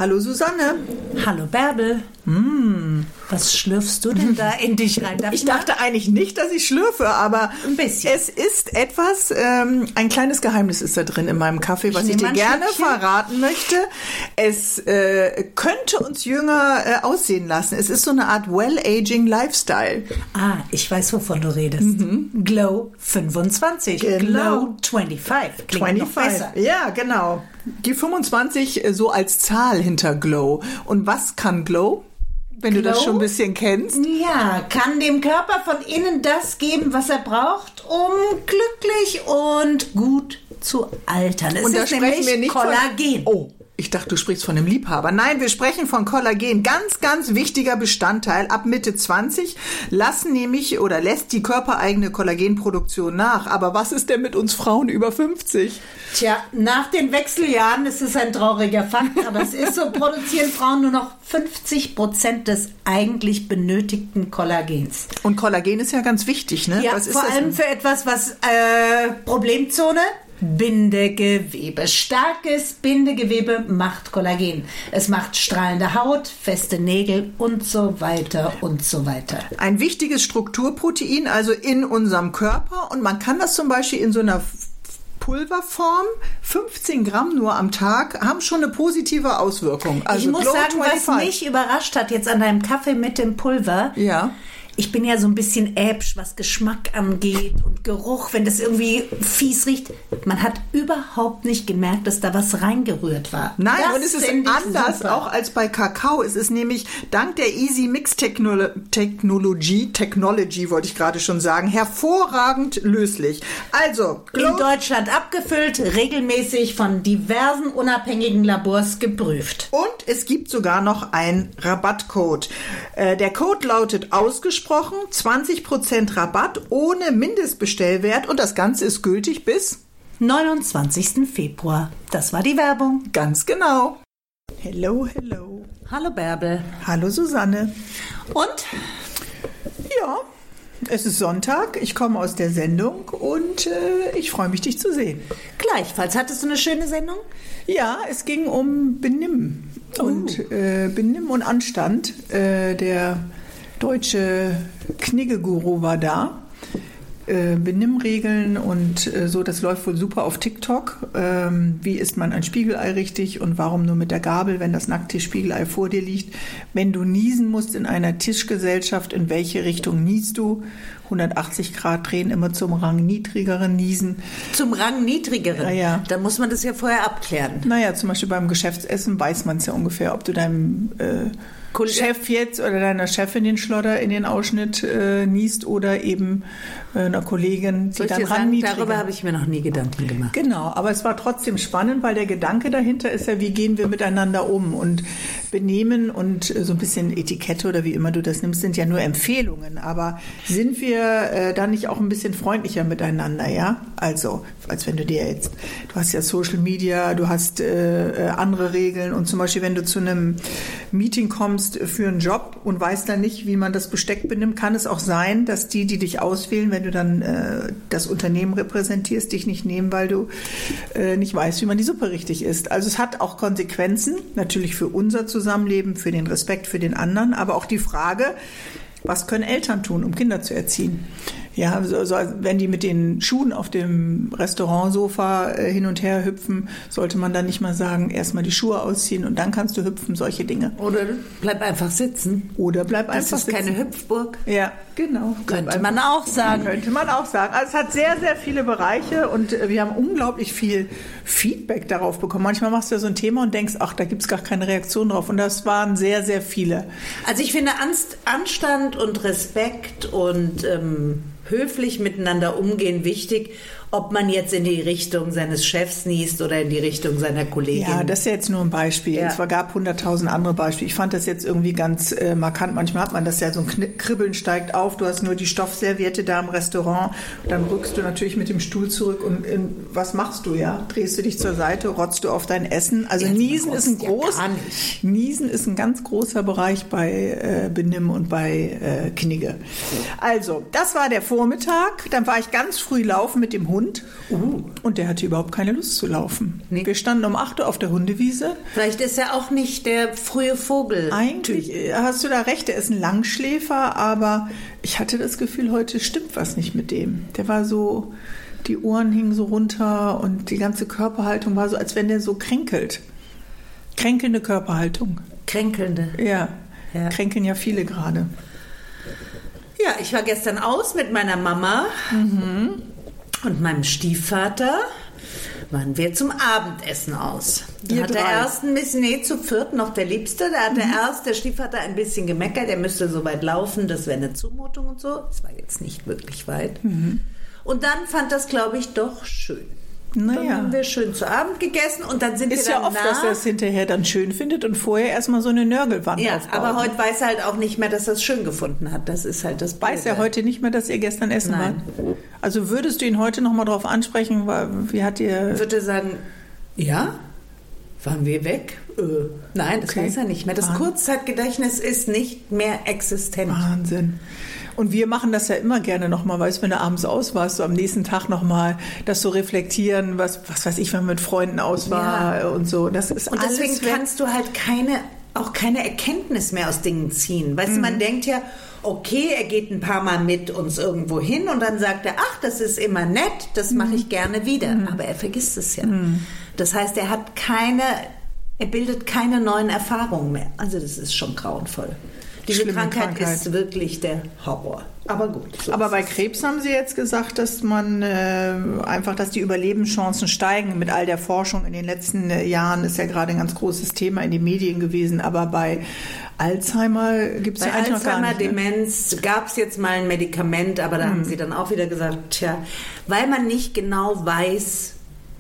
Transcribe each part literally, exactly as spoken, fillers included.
Hallo Susanne. Hallo Bärbel. Hm. Was schlürfst du denn da in dich rein? Darf ich dachte eigentlich nicht, dass ich schlürfe, aber ein bisschen. Es ist etwas, ähm, ein kleines Geheimnis ist da drin in meinem Kaffee, was ich, ich dir gerne Stückchen. verraten möchte. Es äh, könnte uns jünger äh, aussehen lassen. Es ist so eine Art Well-Aging Lifestyle. Ah, ich weiß, wovon du redest. Mhm. Glow fünfundzwanzig. Genau. Glow fünfundzwanzig. Klingt noch besser. Ja, genau. Die fünfundzwanzig so als Zahl hinter Glow. Und was kann Glow? Wenn Glow, du das schon ein bisschen kennst. Ja, kann dem Körper von innen das geben, was er braucht, um glücklich und gut zu altern. Es und da ist sprechen nämlich wir nicht Kollagen. Von, oh, ich dachte, du sprichst von einem Liebhaber. Nein, wir sprechen von Kollagen. Ganz, ganz wichtiger Bestandteil. Ab Mitte zwanzig lassen nämlich oder lässt die körpereigene Kollagenproduktion nach. Aber was ist denn mit uns Frauen über fünfzig? Tja, nach den Wechseljahren ist es ein trauriger Fakt, aber es ist so, produzieren Frauen nur noch fünfzig Prozent des eigentlich benötigten Kollagens. Und Kollagen ist ja ganz wichtig, ne? Ja, was ist vor das allem denn? für etwas, was äh, Problemzone, Bindegewebe. Starkes Bindegewebe macht Kollagen. Es macht strahlende Haut, feste Nägel und so weiter und so weiter. Ein wichtiges Strukturprotein, also in unserem Körper. Und man kann das zum Beispiel in so einer Pulverform, fünfzehn Gramm nur am Tag, haben schon eine positive Auswirkung. Also ich muss Glow sagen, fünfundzwanzig. Was mich überrascht hat jetzt an deinem Kaffee mit dem Pulver, ja. Ich bin ja so ein bisschen äpsch, was Geschmack angeht und Geruch, wenn das irgendwie fies riecht. Man hat überhaupt nicht gemerkt, dass da was reingerührt war. Nein, das und es ist anders super. Auch als bei Kakao. Es ist nämlich dank der Easy Mix Technology, Technology wollte ich gerade schon sagen, hervorragend löslich. Also, in Deutschland abgefüllt, regelmäßig von diversen unabhängigen Labors geprüft. Und es gibt sogar noch einen Rabattcode. Äh, der Code lautet ausgesprochen zwanzig Prozent Rabatt ohne Mindestbestellwert und das Ganze ist gültig bis neunundzwanzigsten Februar. Das war die Werbung. Ganz genau. Hello, hello. Hallo Bärbel. Hallo Susanne. Und? Ja, es ist Sonntag, ich komme aus der Sendung und äh, ich freue mich, dich zu sehen. Gleichfalls. Hattest du eine schöne Sendung? Ja, es ging um Benimm oh. und äh, Benimm und Anstand. Äh, der deutsche Knigge-Guru war da. Äh, Benimmregeln und äh, so, das läuft wohl super auf TikTok. Ähm, wie isst man ein Spiegelei richtig und warum nur mit der Gabel, wenn das nackte Spiegelei vor dir liegt? Wenn du niesen musst in einer Tischgesellschaft, in welche Richtung niest du? hundertachtzig Grad drehen, immer zum Rang niedrigeren niesen. Zum Rang niedrigeren? Naja. Da muss man das ja vorher abklären. Naja, zum Beispiel beim Geschäftsessen weiß man es ja ungefähr, ob du deinem äh, Chef jetzt oder deiner Chefin den Schlodder in den Ausschnitt äh, niest oder eben äh, einer Kollegin, die Soll ich dann dir sagen, ranniedriger. darüber habe ich mir noch nie Gedanken gemacht. Genau, aber es war trotzdem spannend, weil der Gedanke dahinter ist ja, wie gehen wir miteinander um und Benehmen und äh, so ein bisschen Etikette oder wie immer du das nimmst, sind ja nur Empfehlungen, aber sind wir äh, dann nicht auch ein bisschen freundlicher miteinander, ja? Also, als wenn du dir jetzt, du hast ja Social Media, du hast äh, andere Regeln und zum Beispiel, wenn du zu einem Meeting kommst für einen Job und weißt dann nicht, wie man das Besteck benimmt, kann es auch sein, dass die, die dich auswählen, wenn du dann äh, das Unternehmen repräsentierst, dich nicht nehmen, weil du äh, nicht weißt, wie man die Suppe richtig isst. Also es hat auch Konsequenzen, natürlich für unser Zusammenleben, für den Respekt für den anderen, aber auch die Frage, was können Eltern tun, um Kinder zu erziehen? Ja, so, so, wenn die mit den Schuhen auf dem Restaurantsofa äh, hin und her hüpfen, sollte man dann nicht mal sagen, erstmal die Schuhe ausziehen und dann kannst du hüpfen, solche Dinge. Oder bleib einfach sitzen. Oder bleib das einfach sitzen. Das ist keine Hüpfburg. Ja, genau. Könnte man auch sagen. Könnte man auch sagen. Also es hat sehr, sehr viele Bereiche und äh, wir haben unglaublich viel Feedback darauf bekommen. Manchmal machst du ja so ein Thema und denkst, ach, da gibt es gar keine Reaktion drauf. Und das waren sehr, sehr viele. Also ich finde Anst- Anstand und Respekt und ähm, höflich miteinander umgehen wichtig, ob man jetzt in die Richtung seines Chefs niest oder in die Richtung seiner Kollegin. Ja, das ist ja jetzt nur ein Beispiel. Ja. Es gab hunderttausend andere Beispiele. Ich fand das jetzt irgendwie ganz äh, markant. Manchmal hat man das ja so ein Kribbeln steigt auf. Du hast nur die Stoffserviette da im Restaurant. Dann rückst du natürlich mit dem Stuhl zurück und in, was machst du, ja? Drehst du dich zur Seite, rotzt du auf dein Essen. Also jetzt Niesen ist ein groß, ja Niesen ist ein ganz großer Bereich bei äh, Benimm und bei äh, Knigge. Also, das war der Vormittag. Dann war ich ganz früh laufen mit dem Hund. Hund. Uh. Und der hatte überhaupt keine Lust zu laufen. Nee. Wir standen um acht Uhr auf der Hundewiese. Vielleicht ist er auch nicht der frühe Vogel. Eigentlich hast du da recht, er ist ein Langschläfer, aber ich hatte das Gefühl, heute stimmt was nicht mit dem. Der war so, die Ohren hingen so runter und die ganze Körperhaltung war so, als wenn der so kränkelt. Kränkelnde Körperhaltung. Kränkelnde. Ja, Ja. kränkeln ja viele gerade. Ja, ich war gestern aus mit meiner Mama Mhm. und meinem Stiefvater. Waren wir zum Abendessen aus. Da Ihr hat der drei. erste ein bisschen, nee, zu viert noch der Liebste, da hat der erste, der Stiefvater, ein bisschen gemeckert, er müsste so weit laufen, das wäre eine Zumutung und so. Das war jetzt nicht wirklich weit. Mhm. Und dann fand das, glaube ich, doch schön. Dann Naja. haben wir schön zu Abend gegessen und dann sind Ist wir ja danach... oft, dass er es hinterher dann schön findet und vorher erstmal so eine Nörgelwand Ja, aufbaut. aber heute weiß er halt auch nicht mehr, dass er es schön gefunden hat. Das ist halt das Weiß er Blöde. heute nicht mehr, dass ihr gestern essen Nein. wart? Also würdest du ihn heute noch mal drauf ansprechen? weil- Wie hat ihr... Ich würde sagen, ja, waren wir weg? Äh, nein, das Okay. weiß er nicht mehr. Das Ah. Kurzzeitgedächtnis ist nicht mehr existent. Wahnsinn. Und wir machen das ja immer gerne nochmal, weißt du, wenn du abends aus warst, so am nächsten Tag nochmal das so reflektieren, was, was weiß ich, wenn man mit Freunden aus war Ja. und so. Das ist Und alles deswegen weg. kannst du halt keine, auch keine Erkenntnis mehr aus Dingen ziehen. Weißt du, man denkt ja, okay, er geht ein paar Mal mit uns irgendwo hin und dann sagt er, ach, das ist immer nett, das mache ich gerne wieder. Aber er vergisst es ja. Das heißt, er hat keine, er bildet keine neuen Erfahrungen mehr. Also das ist schon grauenvoll. Diese Schlimme Krankheit, Krankheit. ist wirklich der Horror. Aber gut. so Aber ist bei es. Krebs haben Sie jetzt gesagt, dass man äh, einfach, dass die Überlebenschancen steigen mit all der Forschung in den letzten äh, Jahren, ist ja gerade ein ganz großes Thema in den Medien gewesen. Aber bei Alzheimer gibt es Bei ja eigentlich noch gar Alzheimer, nicht. Ne? Demenz gab es jetzt mal ein Medikament, aber da haben sie dann auch wieder gesagt, tja, weil man nicht genau weiß,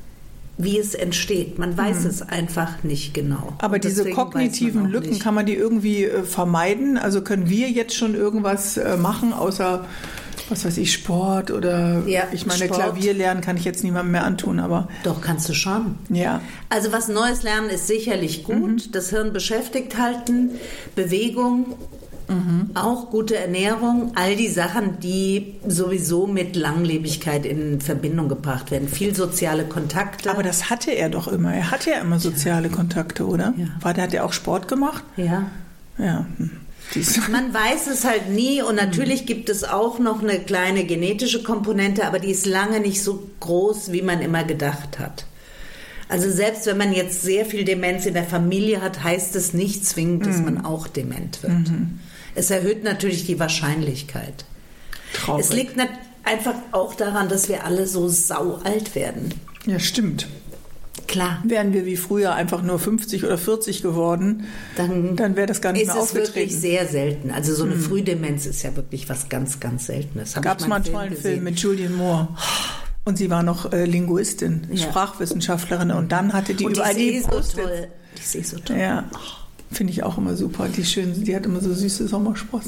wie es entsteht. Man weiß es einfach nicht genau. Aber Und diese deswegen weiß kognitiven man auch Lücken, nicht. kann man die irgendwie äh, vermeiden? Also können wir jetzt schon irgendwas äh, machen, außer, was weiß ich, Sport oder, Ja, ich meine, Sport. Klavier lernen kann ich jetzt niemandem mehr antun, aber Doch, kannst du schon. ja. Also was Neues lernen ist sicherlich gut. Mhm. Das Hirn beschäftigt halten, Bewegung, Mhm. auch gute Ernährung, all die Sachen, die sowieso mit Langlebigkeit in Verbindung gebracht werden. Viel soziale Kontakte. Aber das hatte er doch immer. Er hatte ja immer soziale Kontakte, oder? Ja. War der, hat er auch Sport gemacht? ja. Ja. hm. Dies- Man weiß es halt nie und natürlich gibt es auch noch eine kleine genetische Komponente, aber die ist lange nicht so groß, wie man immer gedacht hat. Also selbst wenn man jetzt sehr viel Demenz in der Familie hat, heißt es nicht zwingend, dass man auch dement wird. Es erhöht natürlich die Wahrscheinlichkeit. Traurig. Es liegt nat- einfach auch daran, dass wir alle so sau alt werden. Ja, stimmt. Klar. Wären wir wie früher einfach nur fünfzig oder vierzig geworden, Dann, dann wäre das gar nicht ist mehr es aufgetreten. wirklich sehr selten. Also so eine Frühdemenz ist ja wirklich was ganz, ganz Seltenes. Hab Gab es ich mal einen Film tollen gesehen. Film mit Julianne Moore. Und sie war noch äh, Linguistin, Ja. Sprachwissenschaftlerin. Und dann hatte die Und die überall ist eh so Post-its. toll. Die ist eh so toll. Ja, finde ich auch immer super. Die schön, die hat immer so süße Sommersprossen.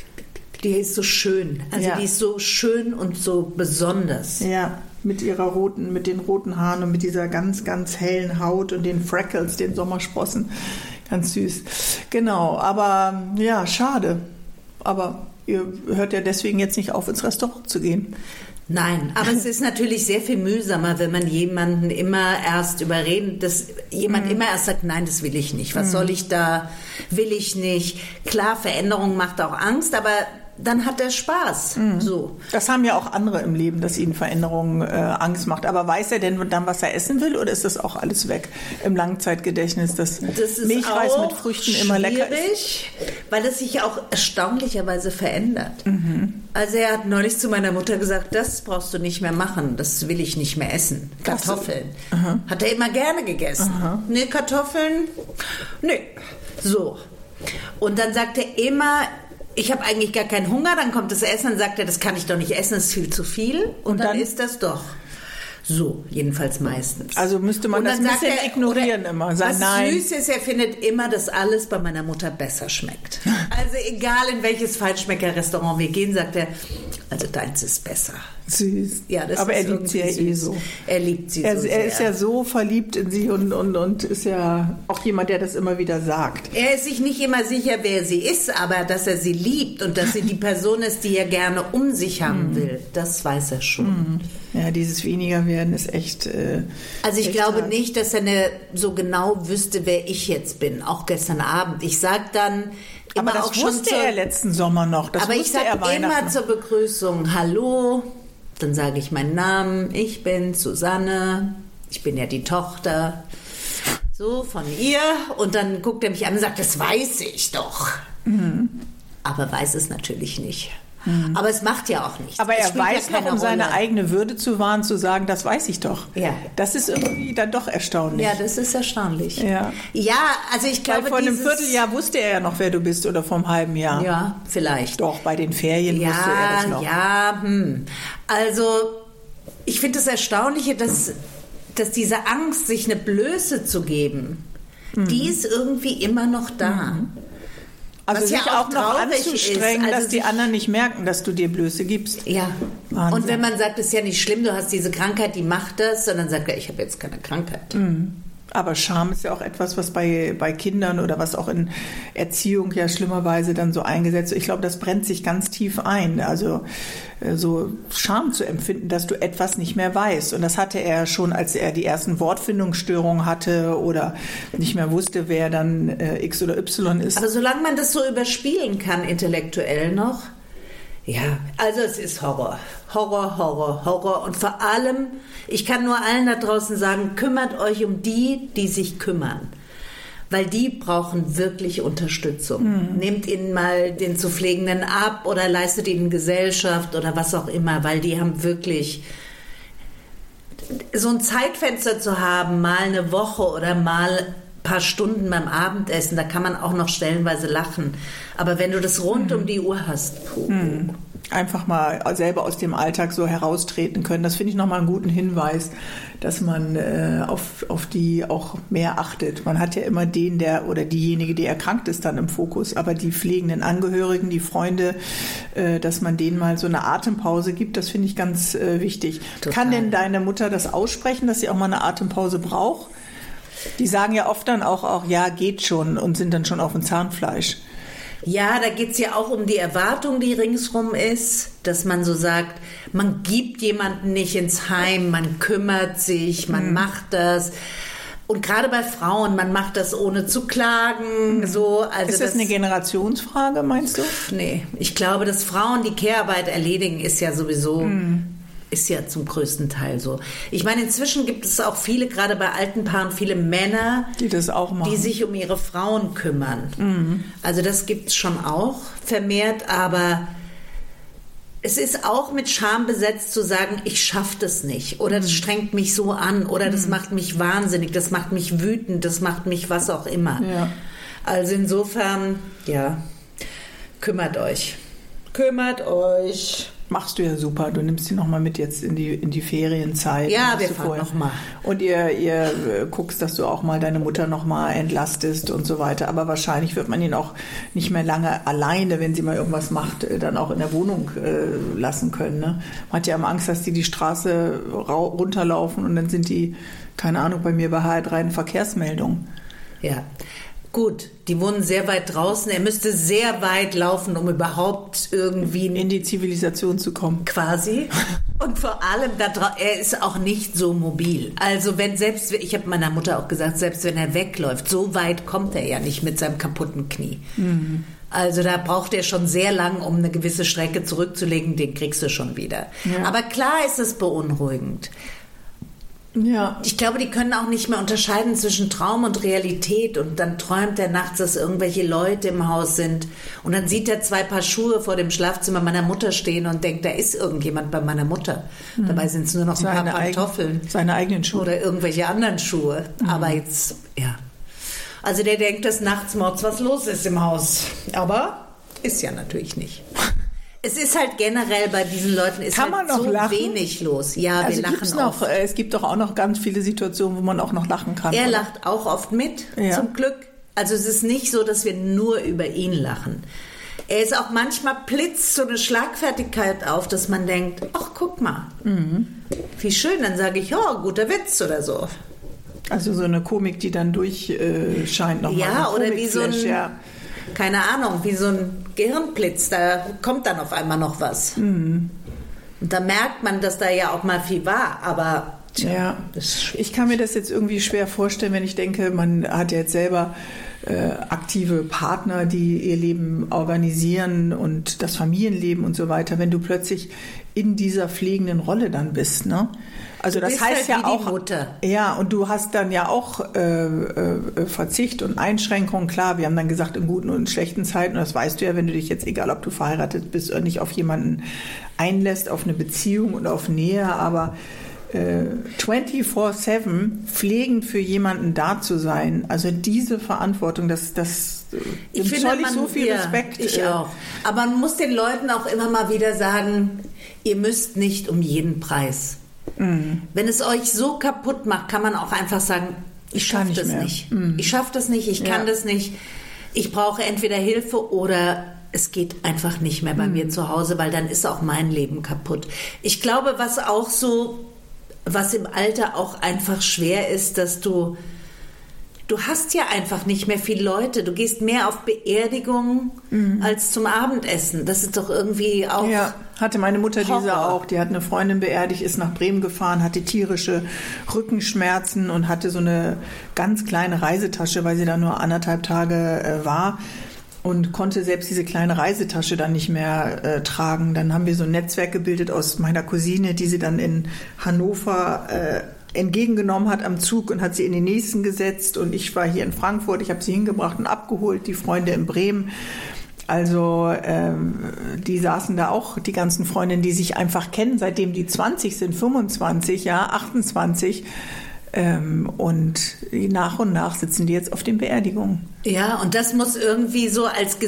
Die ist so schön. Also Ja. die ist so schön und so besonders. Ja, mit ihrer roten, mit den roten Haaren und mit dieser ganz, ganz hellen Haut und den Freckles, den Sommersprossen. Ganz süß. Genau, aber ja, schade. Aber ihr hört ja deswegen jetzt nicht auf, ins Restaurant zu gehen. Nein, aber es ist natürlich sehr viel mühsamer, wenn man jemanden immer erst überreden, dass jemand Mhm. immer erst sagt, nein, das will ich nicht. Was soll ich da? Will ich nicht. Klar, Veränderung macht auch Angst, aber dann hat er Spaß. Mhm. So. Das haben ja auch andere im Leben, dass ihnen Veränderungen äh, Angst macht. Aber weiß er denn dann, was er essen will, oder ist das auch alles weg im Langzeitgedächtnis, dass Das ist Milchreis auch mit Früchten immer lecker ist? schwierig, weil es sich auch erstaunlicherweise verändert. Mhm. Also er hat neulich zu meiner Mutter gesagt, das brauchst du nicht mehr machen, das will ich nicht mehr essen. Das- Kartoffeln. Hat er immer gerne gegessen. Nee, Kartoffeln, nee. So. Und dann sagt er immer, ich habe eigentlich gar keinen Hunger, dann kommt das Essen, dann sagt er, das kann ich doch nicht essen, das ist viel zu viel. Und, Und dann, dann- ist das doch. So, jedenfalls meistens. Also müsste man Und das dann ein sagt bisschen er- ignorieren oder- immer. Sagen, was nein. süß ist, er findet immer, dass alles bei meiner Mutter besser schmeckt. Also egal in welches Feinschmecker-Restaurant wir gehen, sagt er, also deins ist besser. Süß. Ja, das Aber ist er liebt sie ja irgendwie eh süß. so. Er liebt sie Er, so er sehr. ist ja so verliebt in sie und, und, und ist ja auch jemand, der das immer wieder sagt. Er ist sich nicht immer sicher, wer sie ist, aber dass er sie liebt und dass sie die Person ist, die er gerne um sich haben will, das weiß er schon. Ja, dieses weniger werden ist echt. Äh, also ich echt glaube hart. nicht, dass er eine, so genau wüsste, wer ich jetzt bin. Auch gestern Abend. Ich sag dann immer aber das auch schon wusste zur, er letzten Sommer noch. Das aber ich wusste sage er immer Weihnachten zur Begrüßung Hallo. Dann sage ich meinen Namen. Ich bin Susanne. Ich bin ja die Tochter. So von ihr. Und dann guckt er mich an und sagt, das weiß ich doch. Mhm. Aber weiß es natürlich nicht. Mhm. Aber es macht ja auch nichts. Aber er weiß ja noch, um seine eigene Würde zu wahren, zu sagen, das weiß ich doch. Ja. Das ist irgendwie dann doch erstaunlich. Ja, das ist erstaunlich. Ja, ja also ich glaube, weil vor dieses einem Vierteljahr wusste er ja noch, wer du bist, oder vor einem halben Jahr. Ja, vielleicht. Doch, bei den Ferien ja, wusste er das noch. Ja, hm. Also ich finde das Erstaunliche, dass, dass diese Angst, sich eine Blöße zu geben, mhm. die ist irgendwie immer noch da. Mhm. Also was sich ja auch auch noch traurig anzustrengen, ist, also dass die anderen nicht merken, dass du dir Blöße gibst. Ja. Wahnsinn. Und wenn man sagt, es ist ja nicht schlimm, du hast diese Krankheit, die macht das, sondern sagt er, ich habe jetzt keine Krankheit. Mhm. Aber Scham ist ja auch etwas, was bei, bei Kindern oder was auch in Erziehung ja schlimmerweise dann so eingesetzt wird. Ich glaube, das brennt sich ganz tief ein. Also so Scham zu empfinden, dass du etwas nicht mehr weißt. Und das hatte er schon, als er die ersten Wortfindungsstörungen hatte oder nicht mehr wusste, wer dann äh, X oder Y ist. Aber solange man das so überspielen kann, intellektuell noch, ja, also es ist Horror. Horror, Horror, Horror. Und vor allem, ich kann nur allen da draußen sagen, kümmert euch um die, die sich kümmern. Weil die brauchen wirklich Unterstützung. Mhm. Nehmt ihnen mal den zu Pflegenden ab oder leistet ihnen Gesellschaft oder was auch immer, weil die haben wirklich so ein Zeitfenster zu haben, mal eine Woche oder mal ein paar Stunden beim Abendessen, da kann man auch noch stellenweise lachen. Aber wenn du das rund mhm. um die Uhr hast, puh. Mhm. Einfach mal selber aus dem Alltag so heraustreten können. Das finde ich nochmal einen guten Hinweis, dass man äh, auf, auf die auch mehr achtet. Man hat ja immer den, der oder diejenige, die erkrankt ist, dann im Fokus. Aber die pflegenden Angehörigen, die Freunde, äh, dass man denen mal so eine Atempause gibt, das finde ich ganz äh, wichtig. Total. Kann denn deine Mutter das aussprechen, dass sie auch mal eine Atempause braucht? Die sagen ja oft dann auch, auch ja, geht schon und sind dann schon auf dem Zahnfleisch. Ja, da geht es ja auch um die Erwartung, die ringsrum ist, dass man so sagt, man gibt jemanden nicht ins Heim, man kümmert sich, man mhm. macht das. Und gerade bei Frauen, man macht das ohne zu klagen. Mhm. So, also ist das, das eine Generationsfrage, meinst du? Nee, ich glaube, dass Frauen die Care-Arbeit erledigen, ist ja sowieso... Mhm. Ist ja zum größten Teil so. Ich meine, inzwischen gibt es auch viele, gerade bei alten Paaren, viele Männer, die das auch machen, die sich um ihre Frauen kümmern. Mhm. Also das gibt es schon auch vermehrt, aber es ist auch mit Scham besetzt zu sagen, ich schaffe das nicht oder das strengt mich so an oder das mhm. macht mich wahnsinnig, das macht mich wütend, das macht mich was auch immer. Ja. Also insofern, ja, kümmert euch. Kümmert euch. Machst du ja super. Du nimmst sie nochmal mit jetzt in die, in die Ferienzeit. Ja, wir fahren nochmal. Und ihr, ihr äh, guckst, dass du auch mal deine Mutter nochmal entlastest und so weiter. Aber wahrscheinlich wird man ihn auch nicht mehr lange alleine, wenn sie mal irgendwas macht, äh, dann auch in der Wohnung äh, lassen können. Ne? Man hat ja immer Angst, dass die die Straße ra- runterlaufen und dann sind die, keine Ahnung, bei mir bei H R drei eine Verkehrsmeldung. Ja. Gut, die wohnen sehr weit draußen. Er müsste sehr weit laufen, um überhaupt irgendwie in die Zivilisation zu kommen. Quasi. Und vor allem, er ist auch nicht so mobil. Also wenn selbst, ich habe meiner Mutter auch gesagt, selbst wenn er wegläuft, so weit kommt er ja nicht mit seinem kaputten Knie. Mhm. Also da braucht er schon sehr lang, um eine gewisse Strecke zurückzulegen. Den kriegst du schon wieder. Ja. Aber klar ist es beunruhigend. Ja. Ich glaube, die können auch nicht mehr unterscheiden zwischen Traum und Realität und dann träumt er nachts, dass irgendwelche Leute im Haus sind und dann sieht er zwei Paar Schuhe vor dem Schlafzimmer meiner Mutter stehen und denkt, da ist irgendjemand bei meiner Mutter. Hm. Dabei sind es nur noch ein paar Pantoffeln. Seine eigenen Schuhe. Oder irgendwelche anderen Schuhe. Hm. Aber jetzt, ja. Also der denkt, dass nachts mords was los ist im Haus. Aber ist ja natürlich nicht. Es ist halt generell bei diesen Leuten ist Kann halt man noch so lachen? wenig los. Ja, also wir lachen noch, oft. Es gibt doch auch noch ganz viele Situationen, wo man auch noch lachen kann. Er oder? lacht auch oft mit, ja. zum Glück. Also es ist nicht so, dass wir nur über ihn lachen. Er ist auch manchmal blitzt so eine Schlagfertigkeit auf, dass man denkt, ach, guck mal, mhm. wie schön. Dann sage ich, oh, guter Witz oder so. Also so eine Komik, die dann durchscheint nochmal. Ja, oder wie so ein... Ja. Keine Ahnung, wie so ein Gehirnblitz, da kommt dann auf einmal noch was. Mhm. Und da merkt man, dass da ja auch mal viel war, aber tja, ja, das ich kann mir das jetzt irgendwie schwer vorstellen, wenn ich denke, man hat ja jetzt selber äh, aktive Partner, die ihr Leben organisieren und das Familienleben und so weiter, wenn du plötzlich in dieser pflegenden Rolle dann bist, ne? Also du das bist heißt halt ja wie auch, die Mutter. Ja, und du hast dann ja auch äh, äh, Verzicht und Einschränkungen. Klar, wir haben dann gesagt, in guten und in schlechten Zeiten, und das weißt du ja, wenn du dich jetzt, egal ob du verheiratet bist oder nicht, auf jemanden einlässt, auf eine Beziehung und auf Nähe, aber äh, vierundzwanzig sieben pflegend für jemanden da zu sein, also diese Verantwortung, das, das ich dem finde, zoll ich man, so viel ja, Respekt. Ich äh, auch. Aber man muss den Leuten auch immer mal wieder sagen, ihr müsst nicht um jeden Preis. Mhm. Wenn es euch so kaputt macht, kann man auch einfach sagen, ich schaffe das mehr. nicht. Mhm. Ich schaffe das nicht, ich kann ja. das nicht. Ich brauche entweder Hilfe oder es geht einfach nicht mehr bei mhm. mir zu Hause, weil dann ist auch mein Leben kaputt. Ich glaube, was auch so, was im Alter auch einfach schwer ist, dass du Du hast ja einfach nicht mehr viele Leute. Du gehst mehr auf Beerdigungen mhm. als zum Abendessen. Das ist doch irgendwie auch... Ja, hatte meine Mutter Horror. diese auch. Die hat eine Freundin beerdigt, ist nach Bremen gefahren, hatte tierische Rückenschmerzen und hatte so eine ganz kleine Reisetasche, weil sie da nur anderthalb Tage äh, war. Und konnte selbst diese kleine Reisetasche dann nicht mehr äh, tragen. Dann haben wir so ein Netzwerk gebildet aus meiner Cousine, die sie dann in Hannover äh, entgegengenommen hat am Zug und hat sie in den nächsten gesetzt. Und ich war hier in Frankfurt, ich habe sie hingebracht und abgeholt, die Freunde in Bremen. Also ähm, die saßen da auch, die ganzen Freundinnen, die sich einfach kennen, seitdem die zwanzig sind, fünfundzwanzig, ja, achtundzwanzig. Ähm, und nach und nach sitzen die jetzt auf den Beerdigungen. Ja, und das muss irgendwie so als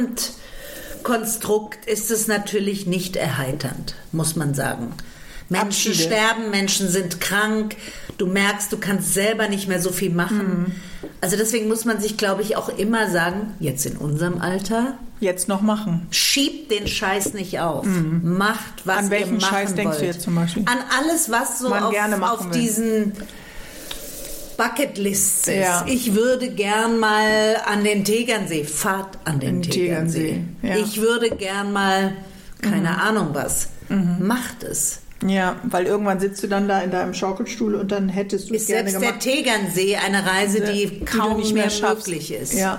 Gesamtkonstrukt ist es natürlich nicht erheiternd, muss man sagen. Menschen Abschiede. sterben, Menschen sind krank, du merkst, du kannst selber nicht mehr so viel machen. Mhm. Also deswegen muss man sich, glaube ich, auch immer sagen, jetzt in unserem Alter, jetzt noch machen. Schiebt den Scheiß nicht auf. Mhm. Macht, was An welchen ihr machen Scheiß wollt. denkst du jetzt zum Beispiel? An alles, was so man auf, gerne machen auf will. diesen Bucketlists ist. Ja. Ich würde gern mal an den Tegernsee. Fahrt an den In Tegernsee. Tegernsee, ja. Ich würde gern mal, keine Mhm. Ahnung was. Mhm. Macht es. Ja, weil irgendwann sitzt du dann da in deinem Schaukelstuhl und dann hättest du es Ist gerne selbst gemacht. der Tegernsee eine Reise, die, die kaum du nicht mehr, mehr schaffst. möglich ist. Ja.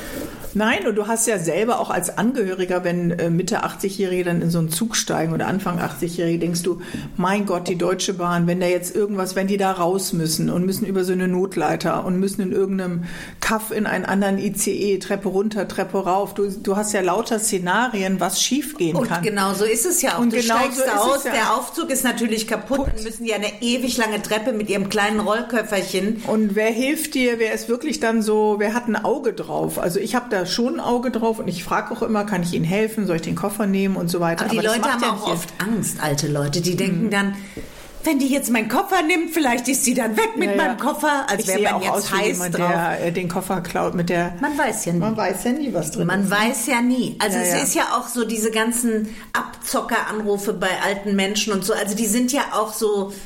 Nein, und du hast ja selber auch als Angehöriger, wenn äh, Mitte achtzig-Jährige dann in so einen Zug steigen oder Anfang achtzig-Jährige, denkst du, mein Gott, die Deutsche Bahn, wenn da jetzt irgendwas, wenn die da raus müssen und müssen über so eine Notleiter und müssen in irgendeinem Kaff in einen anderen I C E, Treppe runter, Treppe rauf. Du, du hast ja lauter Szenarien, was schiefgehen Und kann. genau so ist es ja auch. Und du genau steigst so ist aus, es ja. der Aufzug ist natürlich kaputt, dann müssen die eine ewig lange Treppe mit ihrem kleinen Rollköfferchen. Und wer hilft dir? Wer ist wirklich dann so, wer hat ein Auge drauf? Also ich habe da schon ein Auge drauf und ich frage auch immer, kann ich Ihnen helfen? Soll ich den Koffer nehmen und so weiter? Aber die Aber das Leute macht haben ja auch nicht oft Angst, alte Leute. Die denken dann, wenn die jetzt meinen Koffer nimmt, vielleicht ist sie dann weg mit Ja, ja. meinem Koffer, als ich wäre sehe man auch jetzt aus wie heiß jemand, drauf. der äh, den Koffer klaut mit der. Man weiß ja nie. Man weiß ja nie, was drin Man ist. weiß ja nie. Also Ja, es ja. ist ja auch so diese ganzen Abzockeranrufe bei alten Menschen und so. Also die sind ja auch so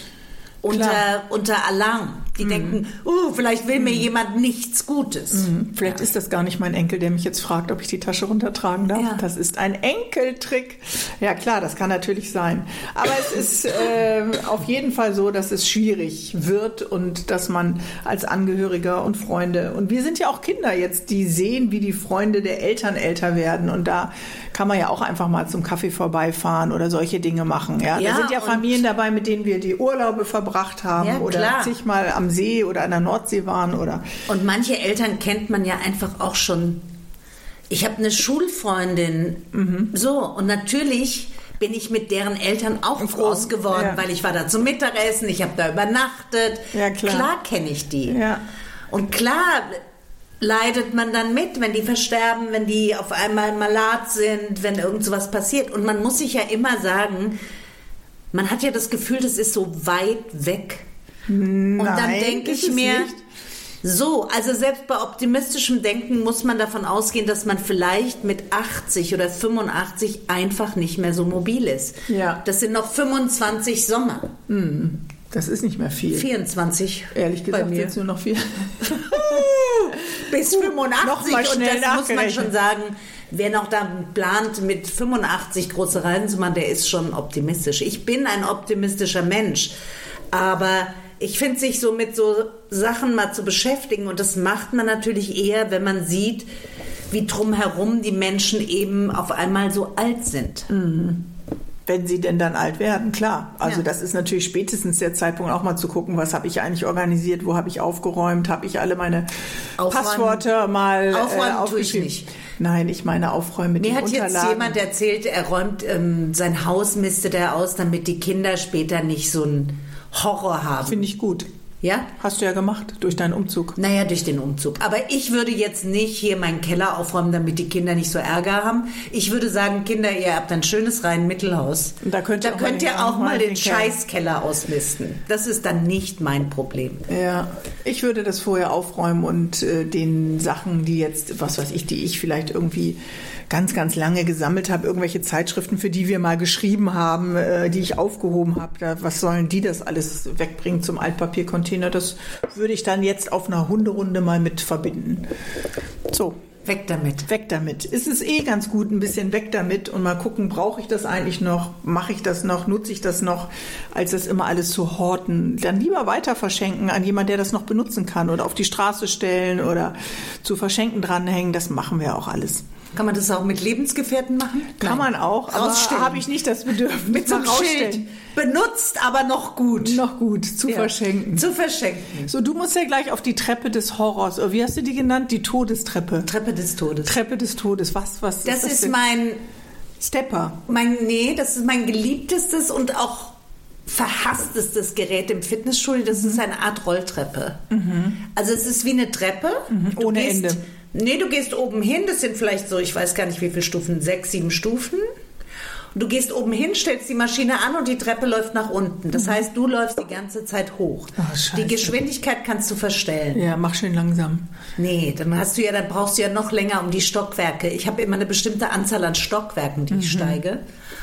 unter, unter Alarm. Die mhm. denken, uh, vielleicht will mir jemand nichts Gutes. Mhm. Vielleicht ja. ist das gar nicht mein Enkel, der mich jetzt fragt, ob ich die Tasche runtertragen darf. Ja. Das ist ein Enkeltrick. Ja klar, das kann natürlich sein. Aber es ist äh, auf jeden Fall so, dass es schwierig wird und dass man als Angehöriger und Freunde, und wir sind ja auch Kinder jetzt, die sehen, wie die Freunde der Eltern älter werden, und da kann man ja auch einfach mal zum Kaffee vorbeifahren oder solche Dinge machen. Ja, Ja, da sind ja und- Familien dabei, mit denen wir die Urlaube verbracht haben Ja, oder klar. zigmal am See oder an der Nordsee waren oder Und manche Eltern kennt man ja einfach auch schon. Ich habe eine Schulfreundin, Mhm. so, und natürlich bin ich mit deren Eltern auch groß geworden, ja. weil ich war da zum Mittagessen, ich habe da übernachtet. Ja, klar. Klar kenne ich die. Ja. Und klar leidet man dann mit, wenn die versterben, wenn die auf einmal malat sind, wenn irgend sowas passiert. Und man muss sich ja immer sagen, man hat ja das Gefühl, das ist so weit weg. Und dann Nein, denke ist ich es mir, nicht. so, also selbst bei optimistischem Denken muss man davon ausgehen, dass man vielleicht mit achtzig oder fünfundachtzig einfach nicht mehr so mobil ist. Ja. Das sind noch fünfundzwanzig Sommer. Das ist nicht mehr viel. vierundzwanzig. Ehrlich gesagt, bei mir. jetzt nur noch viel. Bis fünfundachtzig. Noch mal Und schnell das muss man nachgerechnet. schon sagen, wer noch da plant, mit fünfundachtzig große Reisen zu machen, der ist schon optimistisch. Ich bin ein optimistischer Mensch, aber ich finde, sich so mit so Sachen mal zu beschäftigen, und das macht man natürlich eher, wenn man sieht, wie drumherum die Menschen eben auf einmal so alt sind. Mhm. Wenn sie denn dann alt werden, klar. Also Ja. das ist natürlich spätestens der Zeitpunkt, auch mal zu gucken, was habe ich eigentlich organisiert, wo habe ich aufgeräumt, habe ich alle meine Aufräumen- Passwörter mal Aufräumen äh, tue ich aufgeschrieben. nicht. Nein, ich meine aufräumen mit Mir den hat jetzt Unterlagen. jemand erzählt, er räumt ähm, sein Haus, mistet er aus, damit die Kinder später nicht so einen Horror haben. Finde ich gut. Ja? Hast du ja gemacht durch deinen Umzug. Naja, durch den Umzug. Aber ich würde jetzt nicht hier meinen Keller aufräumen, damit die Kinder nicht so Ärger haben. Ich würde sagen, Kinder, ihr habt ein schönes Reihen-Mittelhaus. Und da könnt ihr da auch mal könnt den- ihr auch mal mal den den Keller. Scheißkeller ausmisten. Das ist dann nicht mein Problem. Ja, ich würde das vorher aufräumen und äh, den Sachen, die jetzt, was weiß ich, die ich vielleicht irgendwie ganz, ganz lange gesammelt habe, irgendwelche Zeitschriften, für die wir mal geschrieben haben, äh, die ich aufgehoben habe, da, was sollen die das alles wegbringen zum Altpapiercontainer? Das würde ich dann jetzt auf einer Hunderunde mal mit verbinden. So. Weg damit. Weg damit. Es ist eh ganz gut, ein bisschen weg damit und mal gucken, brauche ich das eigentlich noch, mache ich das noch, nutze ich das noch, als das immer alles zu horten. Dann lieber weiter verschenken an jemanden, der das noch benutzen kann oder auf die Straße stellen oder zu verschenken dranhängen. Das machen wir auch alles. Kann man das auch mit Lebensgefährten machen? Kann Nein. man auch, aber Rausstellen. habe ich nicht das Bedürfnis. Mit so einem Mal rausstellen. Schild. Benutzt, aber noch gut. Noch gut, zu Ja. verschenken. Zu verschenken. So, du musst ja gleich auf die Treppe des Horrors. Wie hast du die genannt? Die Todestreppe. Treppe des Todes. Treppe des Todes. Was, was Das ist das ist denn? mein, Stepper. mein, nee, das ist mein geliebtestes und auch verhasstestes Gerät im Fitnessstudio. Das ist eine Art Rolltreppe. Also es ist wie eine Treppe. Du Ohne gehst, Ende. Nee, du gehst oben hin. Das sind vielleicht so, ich weiß gar nicht wie viele Stufen, sechs, sieben Stufen. Und du gehst oben hin, stellst die Maschine an und die Treppe läuft nach unten. Das heißt, du läufst die ganze Zeit hoch. Oh, Scheiße. Die Geschwindigkeit kannst du verstellen. Ja, mach schön langsam. Nee, dann hast du ja, dann brauchst du ja noch länger um die Stockwerke. Ich habe immer eine bestimmte Anzahl an Stockwerken, die ich steige.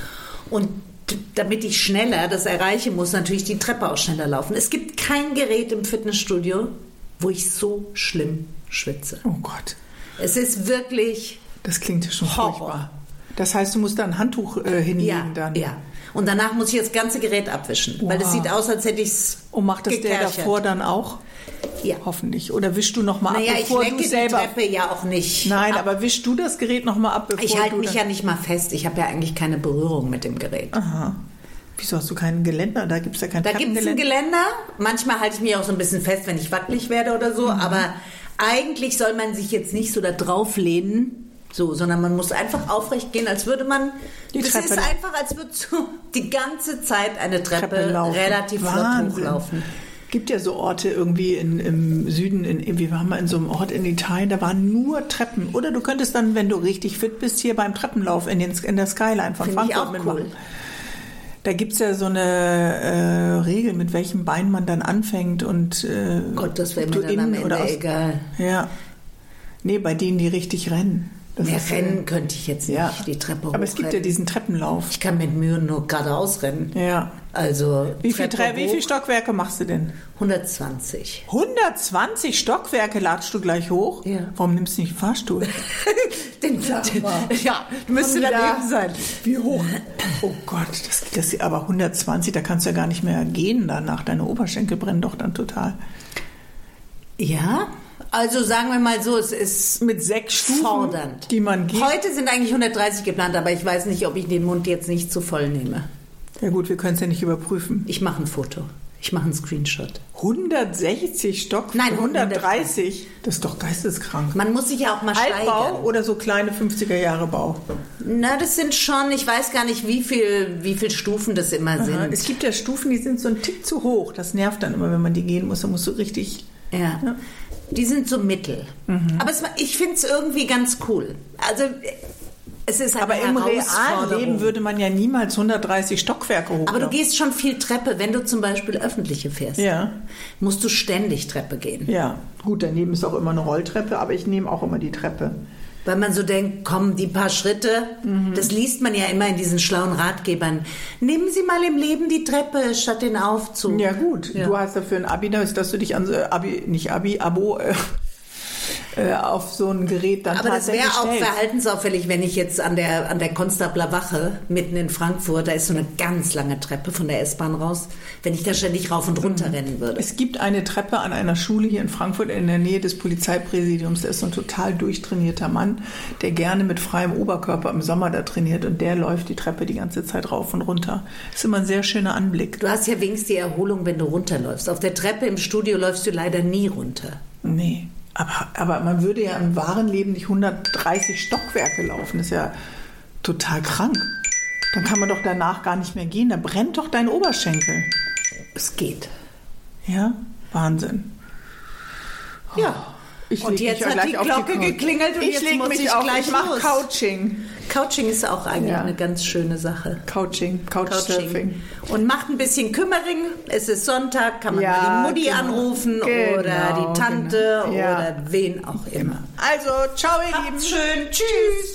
Und d- damit ich schneller das erreiche, muss natürlich die Treppe auch schneller laufen. Es gibt kein Gerät im Fitnessstudio, wo ich so schlimm schwitze. Oh Gott, Es ist wirklich das klingt ja schon Horror. furchtbar. Das heißt, du musst da ein Handtuch äh, hinlegen ja, dann. ja. Und danach muss ich das ganze Gerät abwischen, weil es Wow. sieht aus, als hätte ich es Und macht das der davor dann auch? Ja. Hoffentlich. Oder wischst du noch mal Naja, ab, ich bevor lenke du die selber... Treppe ja auch nicht Nein, ab. aber wischst du das Gerät noch mal ab, bevor Ich halte du... mich dann- ja nicht mal fest. Ich habe ja eigentlich keine Berührung mit dem Gerät. Aha. Wieso hast du keinen Geländer? Da gibt es ja kein Da gibt es ein Treppengeländer. Geländer. Manchmal halte ich mich auch so ein bisschen fest, wenn ich wackelig werde oder so. Mhm. Aber eigentlich soll man sich jetzt nicht so da drauf lehnen, so, sondern man muss einfach aufrecht gehen, als würde man. Die das Treppe- ist einfach, als würdest du die ganze Zeit eine Treppe, Treppe laufen. relativ Wahnsinn. flott hochlaufen. Gibt ja so Orte irgendwie in, im Süden, in, wir waren mal in so einem Ort in Italien, da waren nur Treppen. Oder du könntest dann, wenn du richtig fit bist, hier beim Treppenlauf in, den, in der Skyline von Finde ich Frankfurt auch mitmachen. cool. Da gibt es ja so eine äh, Regel, mit welchem Bein man dann anfängt und äh, Gott, das wäre ob mir du dann am innen Ende oder aus- egal. Ja. Nee, bei denen, die richtig rennen. Das Mehr ist, rennen äh, könnte ich jetzt nicht, ja. die Treppe Aber es gibt ja hochrennen. diesen Treppenlauf. Ich kann mit Mühe nur geradeaus rennen. Ja. Also Wie viel, Treppe Tre- wie hoch, viel Stockwerke machst du denn? hundertzwanzig. hundertzwanzig Stockwerke latschst du gleich hoch? Ja. Warum nimmst du nicht einen Fahrstuhl? Den Ja, müsste Von da- daneben sein. Wie hoch? Oh Gott, das, das, aber hundertzwanzig, da kannst du ja gar nicht mehr gehen danach. Deine Oberschenkel brennen doch dann total. Ja, also sagen wir mal so, es ist Mit sechs Stufen, fordernd. die man geht. Heute sind eigentlich hundertdreißig geplant, aber ich weiß nicht, ob ich den Mund jetzt nicht zu voll nehme. Ja gut, wir können es ja nicht überprüfen. Ich mache ein Foto. Ich mache einen Screenshot. hundertsechzig Stock, Nein, hundertdreißig. Das ist doch geisteskrank. Man muss sich ja auch mal Altbau steigern. oder so kleine fünfziger Jahre Bau? Na, das sind schon, ich weiß gar nicht, wie viel, wie viel Stufen das immer Aha. sind. Es gibt ja Stufen, die sind so ein Tick zu hoch. Das nervt dann immer, wenn man die gehen muss. Da musst du richtig... Ja. Ja. Die sind so mittel. Mhm. Aber es, ich finde es irgendwie ganz cool. Also, es ist eine Aber im realen Herausforderung. Leben würde man ja niemals hundertdreißig Stockwerke hoch. Aber du gehst schon viel Treppe. Wenn du zum Beispiel öffentliche fährst, Ja. musst du ständig Treppe gehen. Ja, gut, daneben ist auch immer eine Rolltreppe, aber ich nehme auch immer die Treppe. Weil man so denkt, komm, die paar Schritte, mhm. das liest man ja immer in diesen schlauen Ratgebern. Nehmen Sie mal im Leben die Treppe statt den Aufzug. Ja gut, ja. Du hast dafür ein Abi, dass du dich an Abi, nicht Abi, Abo äh, äh, auf so ein Gerät dann Aber das wäre auch stellst. verhaltensauffällig, wenn ich jetzt an der, an der Konstabler Wache mitten in Frankfurt, da ist so eine ganz lange Treppe von der S-Bahn raus, wenn ich da ständig rauf und runter mhm. rennen würde. Es gibt eine Treppe an einer Schule hier in Frankfurt in der Nähe des Polizeipräsidiums. Da ist so ein total durchtrainierter Mann, der gerne mit freiem Oberkörper im Sommer da trainiert und der läuft die Treppe die ganze Zeit rauf und runter. Das ist immer ein sehr schöner Anblick. Du hast ja wenigstens die Erholung, wenn du runterläufst. Auf der Treppe im Studio läufst du leider nie runter. Nee. Aber, aber man würde ja im wahren Leben nicht hundertdreißig Stockwerke laufen. Das ist ja total krank. Dann kann man doch danach gar nicht mehr gehen. Da brennt doch dein Oberschenkel. Es geht. Ja, Wahnsinn. Oh. Ja. Ich und jetzt hat die Glocke die geklingelt und ich jetzt muss mich ich auf, gleich ich mach los. Couching. Couching ist auch eigentlich ja. eine ganz schöne Sache. Couching, Couchsurfing. Und macht ein bisschen Kümmering. Es ist Sonntag, kann man ja, mal die Mutti genau. anrufen genau, oder die Tante genau. ja. oder wen auch immer. Also, ciao ihr Habt's Lieben. schön. Tschüss.